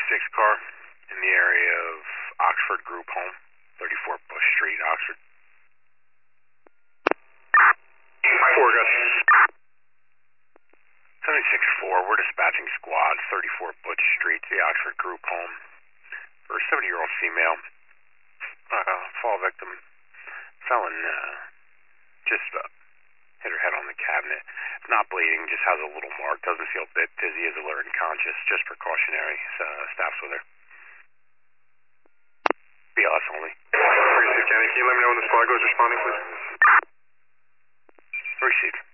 car in the area of Oxford Group Home, 34 Bush Street, Oxford. 4, got 76-4, we're dispatching squad, 34 Butch Street, the Oxford Group Home, for a 70-year-old female, fall victim, felon, just hit her head on the cabinet. Not bleeding, just has a little mark, doesn't feel a bit dizzy, is alert and conscious, just precautionary. Staff's with her. BLS only. Received, Kenny. Can you let me know when the squad goes responding, please? Received.